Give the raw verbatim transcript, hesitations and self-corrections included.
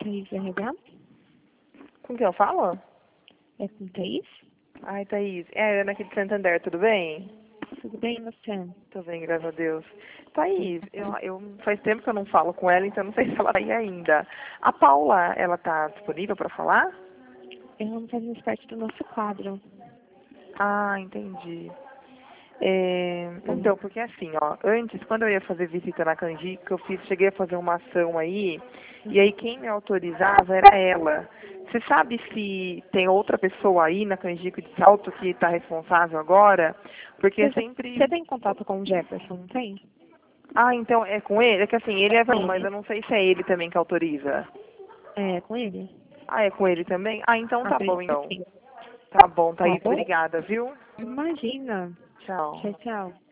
Thaís R H? Com quem eu falo? É com Thaís? Ai, Thaís. É a Ana aqui de Santander, tudo bem? Tudo bem, você? Tudo bem, graças a Deus. Thaís, eu, eu faz tempo que eu não falo com ela, então não sei se ela tá aí ainda. A Paula, ela tá disponível para falar? Ela não faz mais parte do nosso quadro. Ah, entendi. É, então, porque assim, ó, antes, quando eu ia fazer visita na Canjica, eu fiz, cheguei a fazer uma ação aí, e aí quem me autorizava era ela. Você sabe se tem outra pessoa aí na Canjica de Salto que está responsável agora? Porque Você, sempre... você tem contato com o Jefferson, não tem? Ah, então é com ele? É que assim, ele é Com bom, mas ele. eu não sei se é ele também que autoriza. É, com ele? Ah, é com ele também? Ah, então tá bom, Acredito que então. sim. Tá bom, Tá Thaís, bom? obrigada, viu? Imagina. Tchau. Tchau, tchau.